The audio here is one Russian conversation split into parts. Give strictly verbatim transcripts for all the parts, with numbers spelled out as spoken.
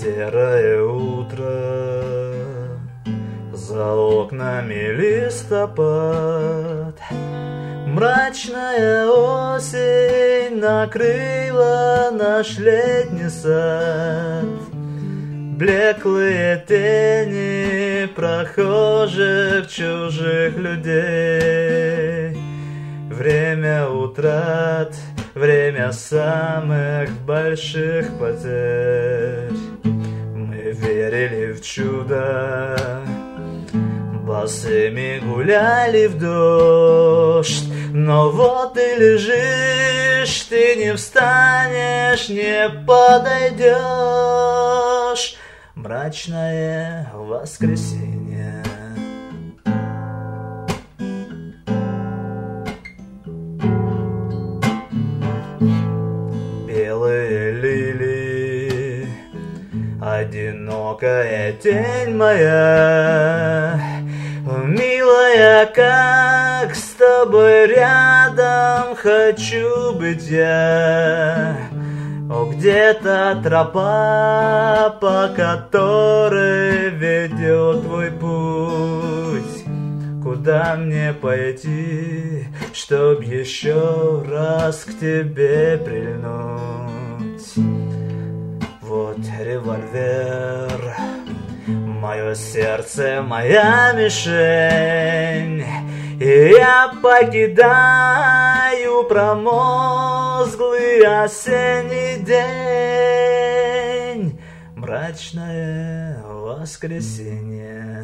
Серое утро, за окнами листопад, мрачная осень накрыла наш летний сад. Блеклые тени прохожих, чужих людей. Время утрат, время самых больших потерь. Мы верили в чудо, босыми гуляли в дождь. Но вот ты лежишь, ты не встанешь, не подойдешь. Мрачное воскресенье. Белые лилии, одинокая тень моя, милая, как с тобой рядом хочу быть я. О, где-то тропа, по которой ведет твой путь. Куда мне пойти, чтоб еще раз к тебе прильнуть? Вот револьвер, мое сердце, моя мишень, и я покидаю промозглый осенний день. Мрачное воскресенье.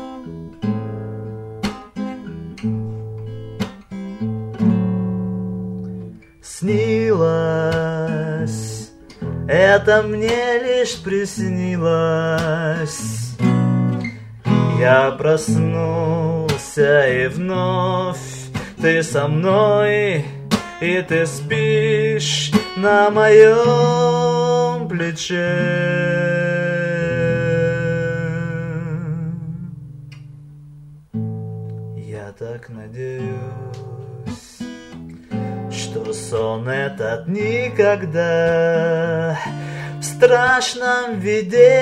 Снилось, это мне лишь приснилось. Я проснулся, и вновь ты со мной, и ты спишь на моем плече. Я так надеюсь, что сон этот никогда в страшном видении не посетит тебя.